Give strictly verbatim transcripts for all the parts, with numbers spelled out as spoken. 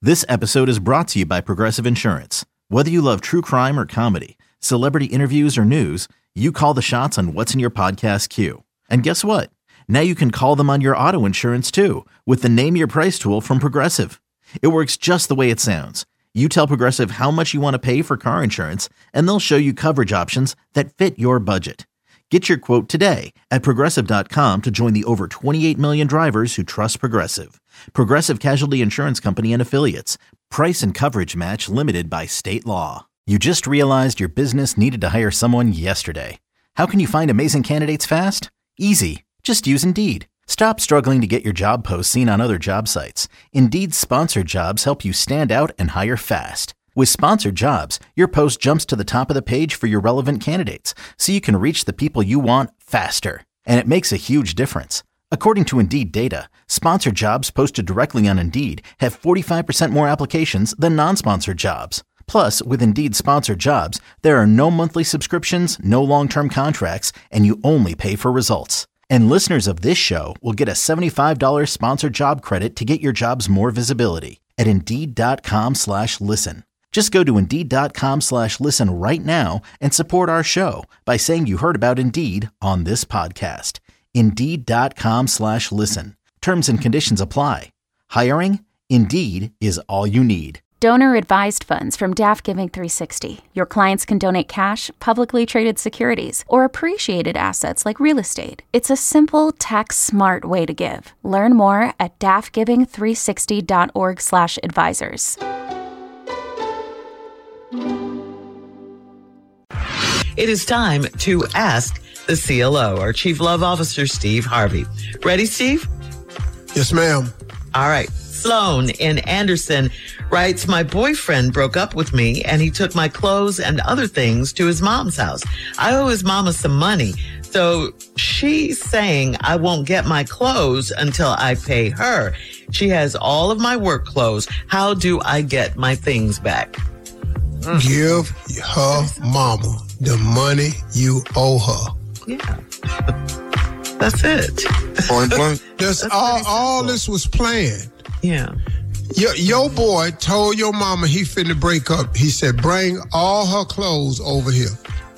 This episode is brought to you by Progressive Insurance. Whether you love true crime or comedy, celebrity interviews or news, you call the shots on what's in your podcast queue. And guess what? Now you can call them on your auto insurance too with the Name Your Price tool from Progressive. It works just the way it sounds. You tell Progressive how much you want to pay for car insurance, and they'll show you coverage options that fit your budget. Get your quote today at Progressive dot com to join the over twenty-eight million drivers who trust Progressive. Progressive Casualty Insurance Company and Affiliates. Price and coverage match limited by state law. You just realized your business needed to hire someone yesterday. How can you find amazing candidates fast? Easy. Just use Indeed. Stop struggling to get your job posts seen on other job sites. Indeed's sponsored jobs help you stand out and hire fast. With sponsored jobs, your post jumps to the top of the page for your relevant candidates, so you can reach the people you want faster. And it makes a huge difference. According to Indeed data, sponsored jobs posted directly on Indeed have forty-five percent more applications than non-sponsored jobs. Plus, with Indeed sponsored jobs, there are no monthly subscriptions, no long-term contracts, and you only pay for results. And listeners of this show will get a seventy-five dollars sponsored job credit to get your jobs more visibility at Indeed.com slash listen. Just go to Indeed.com slash listen right now and support our show by saying you heard about Indeed on this podcast. Indeed.com slash listen. Terms and conditions apply. Hiring? Indeed is all you need. Donor-advised funds from Daft Giving three sixty. Your clients can donate cash, publicly traded securities, or appreciated assets like real estate. It's a simple, tax-smart way to give. Learn more at daft giving three sixty dot org slash advisors. It is time to ask the C L O, our Chief Love Officer, Steve Harvey. Ready, Steve? Yes, ma'am. All right. Sloan in Anderson writes, my boyfriend broke up with me and he took my clothes and other things to his mom's house. I owe his mama some money. So she's saying I won't get my clothes until I pay her. She has all of my work clothes. How do I get my things back? Give her mama the money you owe her. Yeah. That's it. Point blank. That's, That's all, all this was planned. Yeah. Your, your boy told your mama he finna break up. He said, bring all her clothes over here.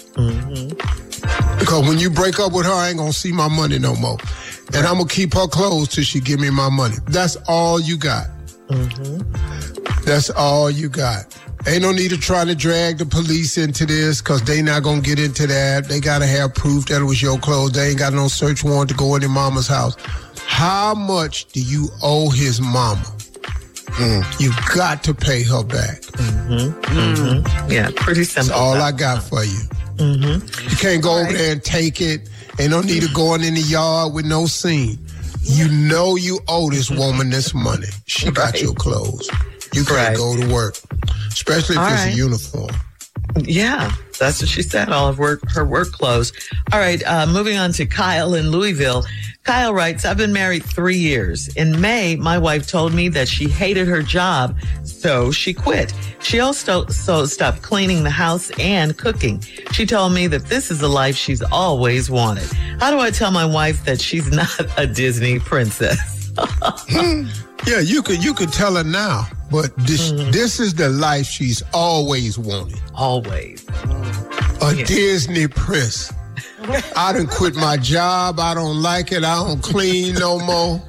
Mm-hmm. Because when you break up with her, I ain't gonna see my money no more. And I'm gonna keep her clothes till she give me my money. That's all you got. Mm-hmm. That's all you got. Ain't no need to try to drag the police into this because they not going to get into that. They got to have proof that it was your clothes. They ain't got no search warrant to go in their mama's house. How much do you owe his mama? Mm. You got to pay her back. Mm-hmm. Mm-hmm. Yeah, pretty simple. That's all I got for you. Mm-hmm. You can't go all over right. there and take it. Ain't no need of going in the yard with no scene. You know you owe this woman this money. She got right. your clothes. You can't right. go to work. Especially if All it's right. a uniform. Yeah, that's what she said, all of work, her work clothes. All right, uh, moving on to Kyle in Louisville. Kyle writes, I've been married three years. In May, my wife told me that she hated her job, so she quit. She also so stopped cleaning the house and cooking. She told me that this is the life she's always wanted. How do I tell my wife that she's not a Disney princess? Yeah, you could you could tell her now, but this mm-hmm. this is the life she's always wanted. Always. A yeah. Disney princess. I done quit my job. I don't like it. I don't clean no more.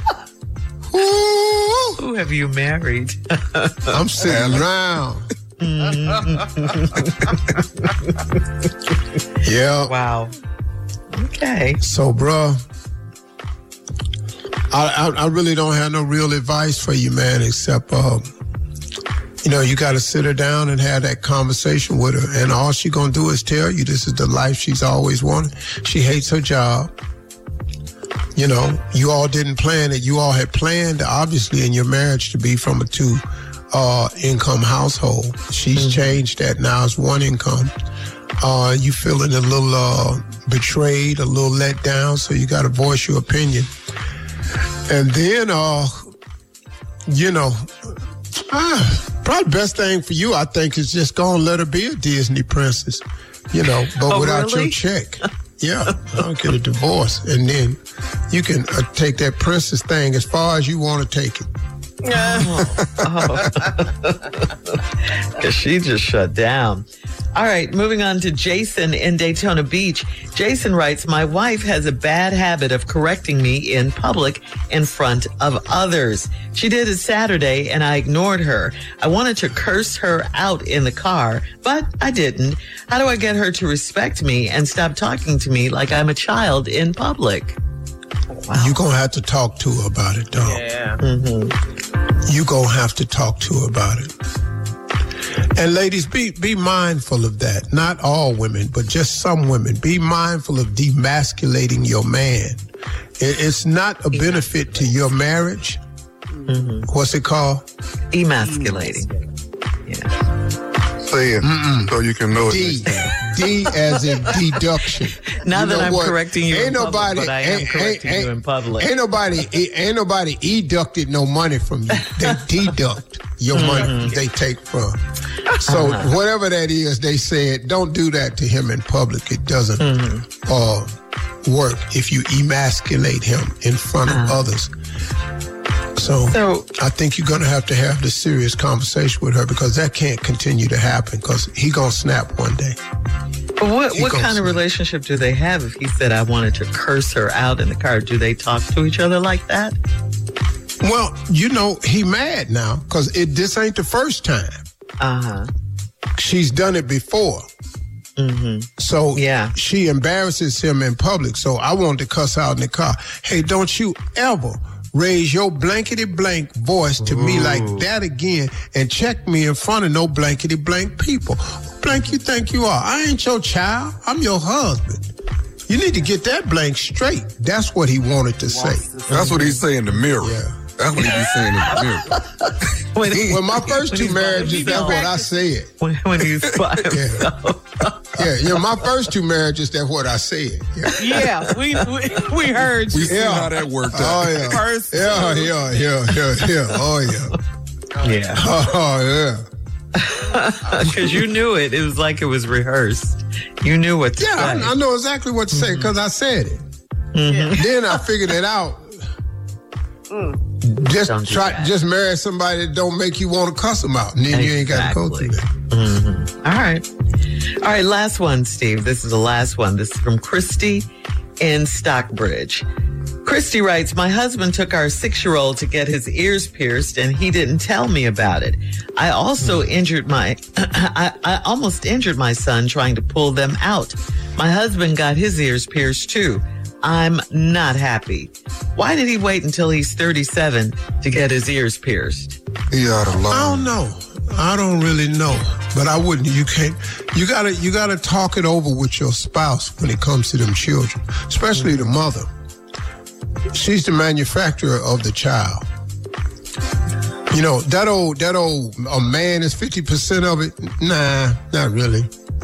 Ooh. Who have you married? I'm sitting around. Yeah. Wow. Okay. So, bruh, I, I I really don't have no real advice for you, man, except, um, you know, you got to sit her down and have that conversation with her. And all she going to do is tell you this is the life she's always wanted. She hates her job. You know, you all didn't plan it. You all had planned, obviously, in your marriage to be from a two uh, income household. She's mm-hmm. changed that. Now it's one income. Uh, you feeling a little uh, betrayed, a little let down, so you got to voice your opinion. And then, uh, you know, uh, probably best thing for you, I think, is just go and let her be a Disney princess, you know, but oh, without really? your check. Yeah, I'll get a divorce. And then you can uh, take that princess thing as far as you want to take it. Oh. Because she just shut down. All right, moving on to Jason in Daytona Beach. Jason writes, my wife has a bad habit of correcting me in public in front of others. She did it Saturday and I ignored her. I wanted to curse her out in the car, but I didn't. How do I get her to respect me and stop talking to me like I'm a child in public? Wow. You're going to have to talk to her about it, dog. Yeah. Mm-hmm. You're going to have to talk to her about it. And ladies, be be mindful of that. Not all women, but just some women. Be mindful of demasculating your man. It, it's not a benefit to your marriage. Mm-hmm. What's it called? Emasculating. Yeah. Say it Mm-mm. so you can know D, it. D as in deduction. Now you that I'm what? correcting you ain't in nobody, public, but I am ain't, correcting ain't, you in public. Ain't nobody, ain't nobody educted no money from you. They deduct your money mm-hmm. they take from. So uh-huh. whatever that is, they said, don't do that to him in public. It doesn't mm-hmm. uh, work if you emasculate him in front of uh-huh. others. So, so I think you're going to have to have this serious conversation with her because that can't continue to happen because he going to snap one day. But what, what kind snap. of relationship do they have if he said, I wanted to curse her out in the car? Do they talk to each other like that? Well, you know, he mad now because it this ain't the first time. Uh-huh. She's done it before. Mm-hmm. So yeah. she embarrasses him in public. So I wanted to cuss out in the car. Hey, don't you ever raise your blankety blank voice to Ooh. me like that again and check me in front of no blankety blank people. Who blank you think you are? I ain't your child. I'm your husband. You need to get that blank straight. That's what he wanted to say. That's what he's saying in the mirror. Yeah. That's what he be saying in the mirror. when he, well, my first two marriages, that's what I said. When, when he's by himself. Yeah. yeah, yeah, my first two marriages, that's what I said. Yeah, yeah we, we we heard you. We see yeah. how that worked out. Oh, yeah. First yeah, yeah, yeah, yeah, yeah. Oh, yeah. Yeah. Oh, yeah. Because you knew it. It was like it was rehearsed. You knew what to yeah, say. Yeah, I, I know exactly what to say because mm-hmm. I said it. Mm-hmm. Then I figured it out. Mm. Just don't try, just marry somebody that don't make you want to cuss them out, and then exactly. you ain't got to go through that. Mm-hmm. All right, all right. Last one, Steve. This is the last one. This is from Christy in Stockbridge. Christy writes, my husband took our six-year-old to get his ears pierced, and he didn't tell me about it. I also mm. injured my, I, I almost injured my son trying to pull them out. My husband got his ears pierced too. I'm not happy. Why did he wait until he's thirty-seven to get his ears pierced? He out of line. I don't know. I don't really know, but I wouldn't. You can't. You gotta. You gotta talk it over with your spouse when it comes to them children, especially the mother. She's the manufacturer of the child. You know that old. That old. A man is fifty percent of it. Nah, not really.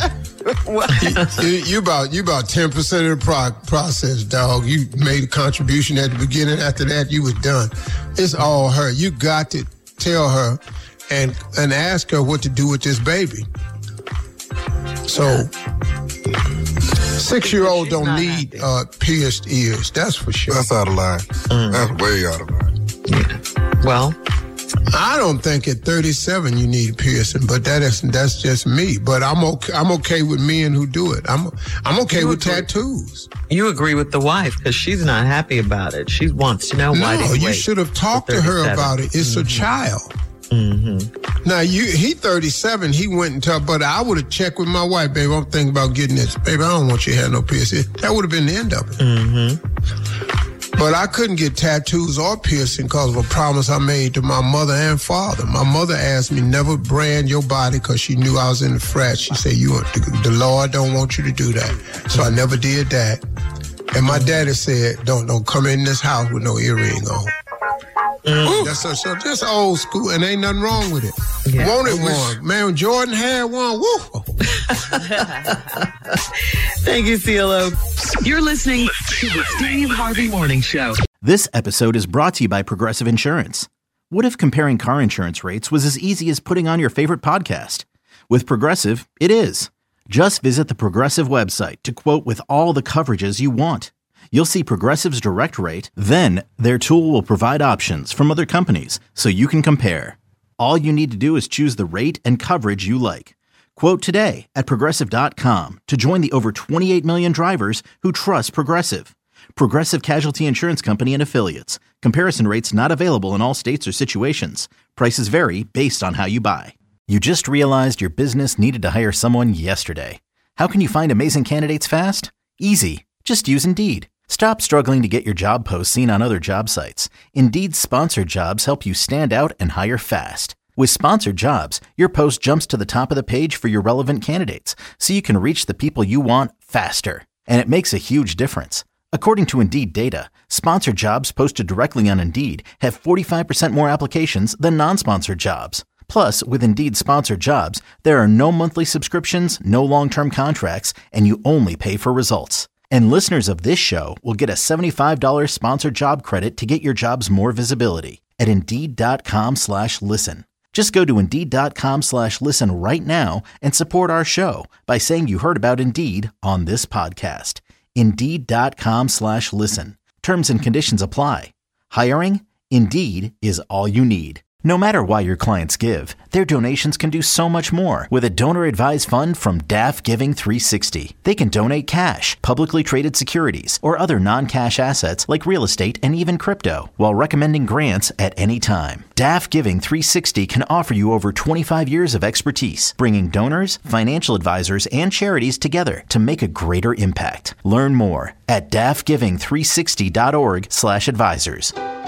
you, you, you about you about ten percent of the pro- process, dog. You made a contribution at the beginning. After that, you was done. It's all her. You got to tell her and and ask her what to do with this baby. So, six year old don't need uh, pierced ears. That's for sure. That's out of line. Mm. That's way out of line. Yeah. Well. I don't think at thirty-seven you need a piercing, but that is that's just me. But I'm okay. I'm okay with men who do it. I'm I'm okay you with agree. tattoos. You agree with the wife because she's not happy about it. She wants to know why. No, did you wait should have talked to her about it. It's mm-hmm. a child. Mm-hmm. Now you he thirty-seven. He went and talked, but I would have checked with my wife, babe. I'm thinking about getting this, baby. I don't want you to have no piercing. That would have been the end of it. Mm-hmm. But I couldn't get tattoos or piercing because of a promise I made to my mother and father. My mother asked me never brand your body because she knew I was in the frat. She said, "You, the, the Lord don't want you to do that." So I never did that. And my daddy said, "Don't don't come in this house with no earring on." Mm. That's so, so just old school, and ain't nothing wrong with it. Yeah. Wanted one, man. Jordan had one. Woo! Thank you, C L O. You're listening to the Steve Harvey Morning Show. This episode is brought to you by Progressive Insurance. What if comparing car insurance rates was as easy as putting on your favorite podcast? With Progressive, it is. Just visit the Progressive website to quote with all the coverages you want. You'll see Progressive's direct rate, then their tool will provide options from other companies so you can compare. All you need to do is choose the rate and coverage you like. Quote today at Progressive dot com to join the over twenty-eight million drivers who trust Progressive. Progressive Casualty Insurance Company and Affiliates. Comparison rates not available in all states or situations. Prices vary based on how you buy. You just realized your business needed to hire someone yesterday. How can you find amazing candidates fast? Easy. Just use Indeed. Stop struggling to get your job posts seen on other job sites. Indeed's sponsored jobs help you stand out and hire fast. With sponsored jobs, your post jumps to the top of the page for your relevant candidates, so you can reach the people you want faster. And it makes a huge difference. According to Indeed data, sponsored jobs posted directly on Indeed have forty-five percent more applications than non-sponsored jobs. Plus, with Indeed sponsored jobs, there are no monthly subscriptions, no long-term contracts, and you only pay for results. And listeners of this show will get a seventy-five dollars sponsored job credit to get your jobs more visibility at Indeed.com slash listen. Just go to Indeed.com slash listen right now and support our show by saying you heard about Indeed on this podcast. Indeed.com slash listen. Terms and conditions apply. Hiring? Indeed is all you need. No matter why your clients give, their donations can do so much more with a donor-advised fund from D A F Giving three sixty. They can donate cash, publicly traded securities, or other non-cash assets like real estate and even crypto, while recommending grants at any time. D A F Giving three sixty can offer you over twenty-five years of expertise, bringing donors, financial advisors, and charities together to make a greater impact. Learn more at D A F giving three sixty dot org slash advisors.